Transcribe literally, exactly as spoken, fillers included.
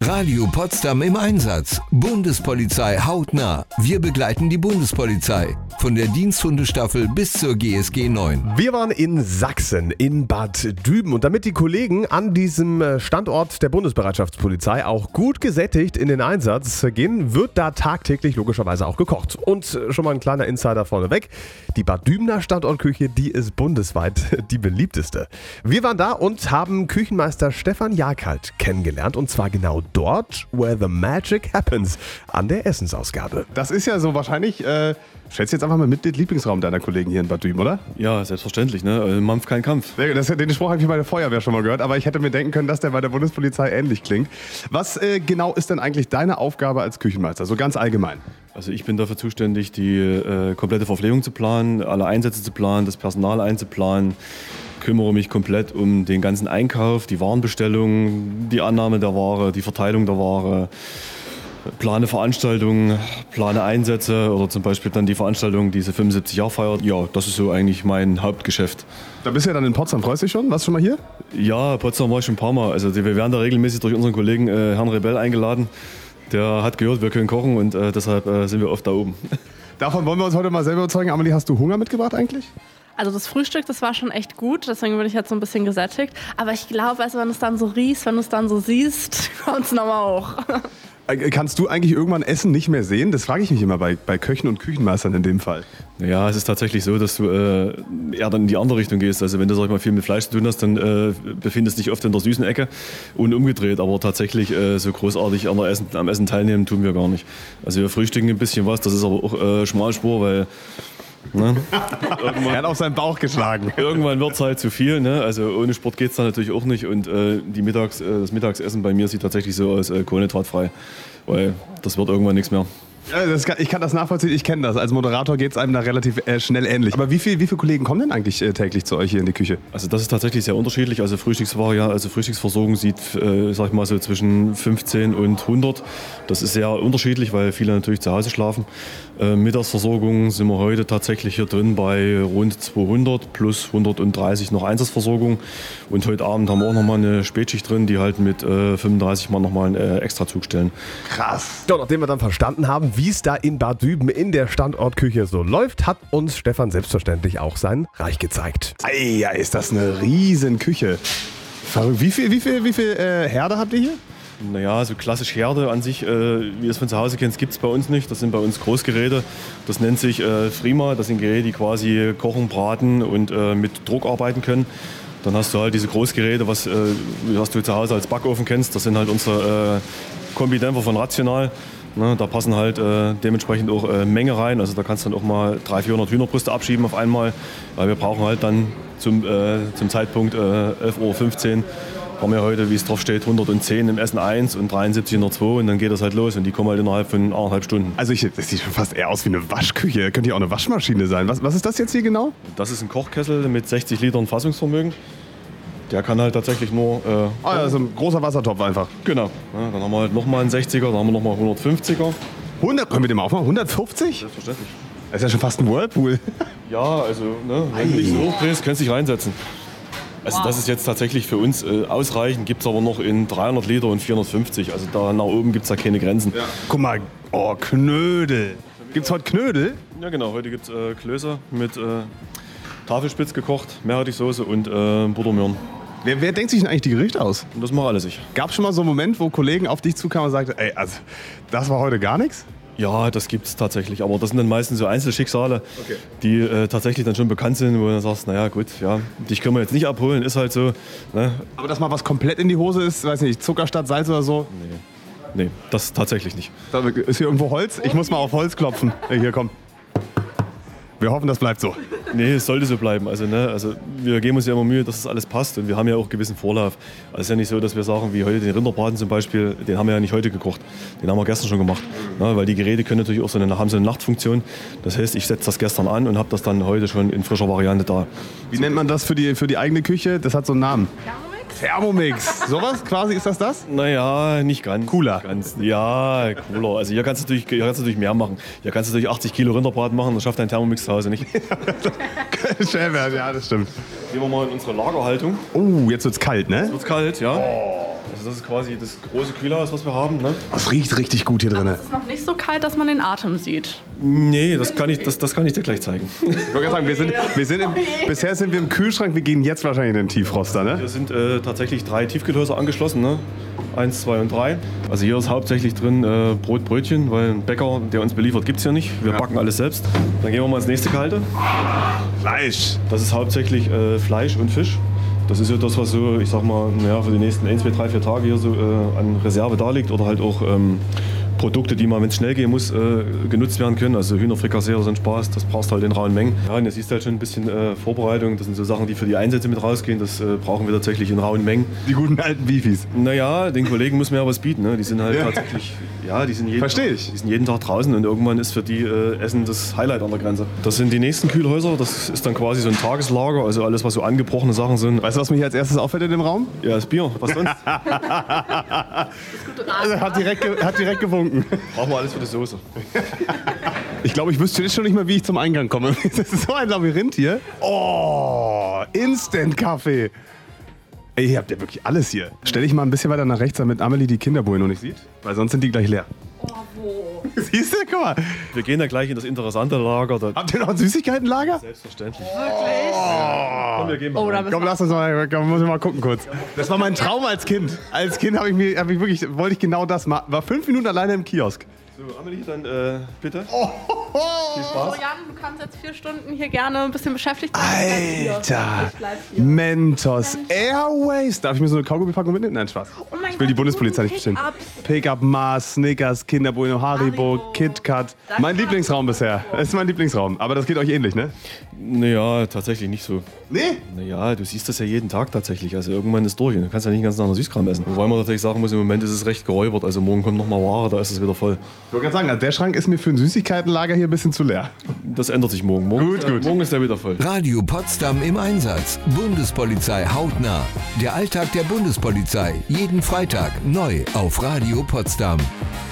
Radio Potsdam im Einsatz. Bundespolizei hautnah. Wir begleiten die Bundespolizei. Von der Diensthundestaffel bis zur G S G neun. Wir waren in Sachsen, in Bad Düben. Und damit die Kollegen an diesem Standort der Bundesbereitschaftspolizei auch gut gesättigt in den Einsatz gehen, wird da tagtäglich logischerweise auch gekocht. Und schon mal ein kleiner Insider vorneweg. Die Bad Dübener Standortküche, die ist bundesweit die beliebteste. Wir waren da und haben Küchenmeister Stefan Jakalt kennengelernt. Und zwar genau dort, where the magic happens, an der Essensausgabe. Das ist ja so wahrscheinlich, äh, schätze jetzt einfach mal mit den Lieblingsraum deiner Kollegen hier in Bad Düben, oder? Ja, selbstverständlich, ne? Also Mampf, kein Kampf. Das, den Spruch habe ich bei der Feuerwehr schon mal gehört, aber ich hätte mir denken können, dass der bei der Bundespolizei ähnlich klingt. Was äh, genau ist denn eigentlich deine Aufgabe als Küchenmeister, so ganz allgemein? Also ich bin dafür zuständig, die äh, komplette Verpflegung zu planen, alle Einsätze zu planen, das Personal einzuplanen. Kümmere mich komplett um den ganzen Einkauf, die Warenbestellung, die Annahme der Ware, die Verteilung der Ware. Plane Veranstaltungen, plane Einsätze oder zum Beispiel dann die Veranstaltung, diese fünfundsiebzig Jahre feiert. Ja, das ist so eigentlich mein Hauptgeschäft. Da bist du ja dann in Potsdam, freust du dich schon? Warst du schon mal hier? Ja, Potsdam war ich schon ein paar Mal. Also wir werden da regelmäßig durch unseren Kollegen äh, Herrn Rebell eingeladen. Der hat gehört, wir können kochen und äh, deshalb äh, sind wir oft da oben. Davon wollen wir uns heute mal selber überzeugen. Amelie, hast du Hunger mitgebracht eigentlich? Also das Frühstück, das war schon echt gut, deswegen bin ich jetzt so ein bisschen gesättigt. Aber ich glaube, also wenn du es dann so riechst, wenn du es dann so siehst, kommt es nochmal hoch. Kannst du eigentlich irgendwann Essen nicht mehr sehen? Das frage ich mich immer bei, bei Köchen und Küchenmeistern in dem Fall. Ja, es ist tatsächlich so, dass du äh, eher dann in die andere Richtung gehst. Also wenn du, sag ich mal, viel mit Fleisch zu tun hast, dann äh, befindest du dich oft in der süßen Ecke und umgedreht. Aber tatsächlich äh, so großartig an der Essen, am Essen teilnehmen tun wir gar nicht. Also wir frühstücken ein bisschen was, das ist aber auch äh, Schmalspur, weil... Ne? Er hat auf seinen Bauch geschlagen. Irgendwann wird es halt zu viel. Ne? Also ohne Sport geht es dann natürlich auch nicht. Und äh, die Mittags, äh, das Mittagsessen bei mir sieht tatsächlich so aus, äh, kohlenhydratfrei. Weil das wird irgendwann nichts mehr. Ja, das kann, ich kann das nachvollziehen, ich kenne das. Als Moderator geht es einem da relativ äh, schnell ähnlich. Aber wie, viel, wie viele Kollegen kommen denn eigentlich äh, täglich zu euch hier in die Küche? Also das ist tatsächlich sehr unterschiedlich. Also Frühstücksvariante, also Frühstücksversorgung sieht, äh, sag ich mal so, zwischen fünfzehn und hundert. Das ist sehr unterschiedlich, weil viele natürlich zu Hause schlafen. Äh, Mittagsversorgung sind wir heute tatsächlich hier drin bei rund zweihundert plus hundertdreißig noch Einsatzversorgung. Und heute Abend haben wir auch nochmal eine Spätschicht drin, die halt mit äh, fünfunddreißig Mal nochmal einen äh, Extrazug stellen. Krass. Ja, nachdem wir dann verstanden haben, wie es da in Bad Düben in der Standortküche so läuft, hat uns Stefan selbstverständlich auch sein Reich gezeigt. Ey, ja, ist das eine riesen Küche. Verrückt. Wie viel, wie viel, wie viel äh, Herde habt ihr hier? Naja, so klassisch Herde an sich, äh, wie ihr es von zu Hause kennt, gibt es bei uns nicht. Das sind bei uns Großgeräte. Das nennt sich äh, Frima. Das sind Geräte, die quasi kochen, braten und äh, mit Druck arbeiten können. Dann hast du halt diese Großgeräte, was, äh, was du zu Hause als Backofen kennst. Das sind halt unsere äh, Kombidämpfer von Rational. Ne, da passen halt äh, dementsprechend auch äh, Menge rein. Also da kannst du dann auch mal dreihundert, vierhundert Hühnerbrüste abschieben auf einmal. Weil wir brauchen halt dann zum, äh, zum Zeitpunkt äh, elf Uhr fünfzehn haben wir heute, wie es drauf steht, hundertzehn im Essen eins und dreiundsiebzig in der zwei und dann geht das halt los und die kommen halt innerhalb von eineinhalb Stunden. Also ich, das sieht schon fast eher aus wie eine Waschküche. Könnte ja auch eine Waschmaschine sein. Was, was ist das jetzt hier genau? Das ist ein Kochkessel mit sechzig Litern Fassungsvermögen. Der kann halt tatsächlich nur... Äh, ah ja, so ein großer Wassertopf einfach. Genau. Ja, dann haben wir halt nochmal einen sechziger, dann haben wir nochmal hundertfünfziger. hundert, können wir den mal aufmachen? hundertfünfzig? Selbstverständlich. Das ist ja schon fast ein Whirlpool. Ja, also ne, wenn du nicht so hoch drehst, kannst du dich reinsetzen. Also wow. Das ist jetzt tatsächlich für uns äh, ausreichend, gibt es aber noch in dreihundert Liter und vierhundertfünfzig. Also da nach oben gibt es da keine Grenzen. Ja. Guck mal, oh Knödel. Gibt es heute Knödel? Ja genau, heute gibt es äh, Klöße mit äh, Tafelspitz gekocht, Meerrettichsoße und äh, Buttermöhren. Wer, wer denkt sich denn eigentlich die Gerichte aus? Und das machen alle sich. Gab es schon mal so einen Moment, wo Kollegen auf dich zukamen und sagten, ey, also das war heute gar nichts? Ja, das gibt es tatsächlich, aber das sind dann meistens so Einzelschicksale, okay. die äh, tatsächlich dann schon bekannt sind, wo du dann sagst, naja gut, ja, dich können wir jetzt nicht abholen, ist halt so. Ne? Aber dass mal was komplett in die Hose ist, weiß nicht, Zucker statt Salz oder so? Nee, nee, das tatsächlich nicht. Da ist hier irgendwo Holz? Ich muss mal auf Holz klopfen. Hier, komm. Wir hoffen, das bleibt so. Nee, es sollte so bleiben. Also, ne, also wir geben uns ja immer Mühe, dass das alles passt und wir haben ja auch gewissen Vorlauf. Also es ist ja nicht so, dass wir sagen, wie heute den Rinderbraten zum Beispiel, den haben wir ja nicht heute gekocht. Den haben wir gestern schon gemacht. Ja, weil die Geräte können natürlich auch so eine, haben so eine Nachtfunktion. Das heißt, ich setze das gestern an und habe das dann heute schon in frischer Variante da. Wie nennt man das für die, für die eigene Küche? Das hat so einen Namen. Thermomix. Sowas quasi, ist das das? Naja, nicht ganz. Cooler. Ganz, ja, cooler. Also hier kannst, du natürlich, hier kannst du natürlich mehr machen. Hier kannst du natürlich achtzig Kilo Rinderbraten machen, das schafft dein Thermomix zu Hause nicht. Schön werden, ja, das stimmt. Gehen wir mal in unsere Lagerhaltung. Oh, jetzt wird's kalt, ne? Jetzt wird's kalt, ja. Oh. Also das ist quasi das große Kühlhaus, was wir haben. Ne? Es riecht richtig gut hier drin. Es ist noch nicht so kalt, dass man den Atem sieht. Nee, das kann ich, das, das kann ich dir gleich zeigen. Ich wollte gerade sagen, wir sind, wir sind im, bisher sind wir im Kühlschrank, wir gehen jetzt wahrscheinlich in den Tiefroster, ne? Hier sind äh, tatsächlich drei Tiefkühlhäuser angeschlossen, ne? Eins, zwei und drei. Also hier ist hauptsächlich drin äh, Brot, Brötchen, weil ein Bäcker, der uns beliefert, gibt es hier nicht. Wir backen alles selbst. Dann gehen wir mal ins nächste Kalte. Fleisch. Das ist hauptsächlich äh, Fleisch und Fisch. Das ist ja das, was so, ich sag mal, ja, für die nächsten ein, zwei, drei, vier Tage hier so äh, an Reserve da liegt. Oder halt auch ähm, Produkte, die mal, wenn es schnell gehen muss, äh, genutzt werden können. Also Hühnerfrikassee oder so ein Spaß, das brauchst du halt in rauen Mengen. Ja, und jetzt siehst du halt schon ein bisschen äh, Vorbereitung. Das sind so Sachen, die für die Einsätze mit rausgehen. Das äh, brauchen wir tatsächlich in rauen Mengen. Die guten alten Beefies. Naja, den Kollegen muss man ja was bieten. Ne? Die sind halt ja. tatsächlich, ja, die sind, jeden Versteh Tag, ich. die sind jeden Tag draußen und irgendwann ist für die äh, Essen das Highlight an der Grenze. Das sind die nächsten Kühlhäuser. Das ist dann quasi so ein Tageslager. Also alles, was so angebrochene Sachen sind. Weißt du, was mir hier als erstes auffällt in dem Raum? Ja, das Bier. Was sonst? Also hat, direkt, ge- hat direkt gewunken. Brauchen wir alles für die Soße. Ich glaube, ich wüsste jetzt schon nicht mehr, wie ich zum Eingang komme. Das ist so ein Labyrinth hier. Oh, Instant-Kaffee. Ey, ihr habt ja wirklich alles hier. Stell dich mal ein bisschen weiter nach rechts, damit Amelie die Kinderbohlen noch nicht sieht. Weil sonst sind die gleich leer. Oh, wo? Siehst du, guck mal. Wir gehen da gleich in das interessante Lager. Da Habt ihr noch ein Süßigkeitenlager? Selbstverständlich. Wirklich? Komm, wir gehen mal. Oh, da müssen Komm, lass uns mal, komm, muss ich mal gucken kurz. Das war mein Traum als Kind. Als Kind habe ich mir, hab ich wirklich, wollte ich genau das machen. War fünf Minuten alleine im Kiosk. So, Amelie, dann äh, bitte. Oh, Viel Spaß. Oh, Jan, du kannst jetzt vier Stunden hier gerne ein bisschen beschäftigt sein. Alter, Ich bleib hier. Mentos Airways. Darf ich mir so eine Kaugummipackung mitnehmen? Nein, Spaß. Oh mein Ich will die Gott, Bundespolizei nicht Pick-ups. bestimmen. Pickup, Mars, Snickers, Kinder Bueno, Haribo, Haribo. KitKat. Mein Lieblingsraum bisher. Das ist mein Lieblingsraum. Aber das geht euch ähnlich, ne? Naja, tatsächlich nicht so. Nee? Naja, du siehst das ja jeden Tag tatsächlich. Also irgendwann ist durch. Du kannst ja nicht den ganzen Tag noch Süßkram essen. Wobei man tatsächlich sagen muss, im Moment ist es recht geräubert. Also morgen kommt noch mal Ware, da ist es wieder voll. Ich wollte gerade sagen, also der Schrank ist mir für ein Süßigkeitenlager hier ein bisschen zu leer. Das ändert sich morgen. Morgen, Gut, ist, der- gut. morgen ist der wieder voll. Radio Potsdam im Einsatz. Bundespolizei hautnah. Der Alltag der Bundespolizei. Jeden Freitag neu auf Radio Potsdam.